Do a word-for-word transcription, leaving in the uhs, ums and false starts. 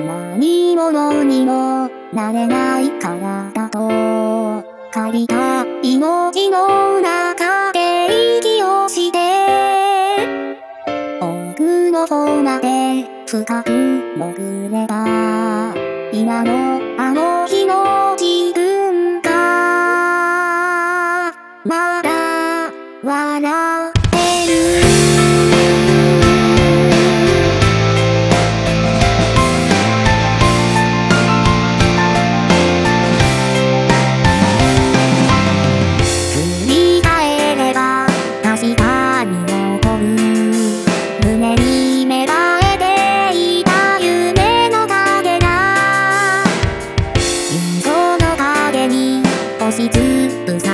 何者にもなれないからだと借りた命の中で息をして奥の方まで深く潜れば今のあの日の自分がまだ笑ってる確かに残る胸に芽生えていた夢の影が心臓の影に押しつぶさ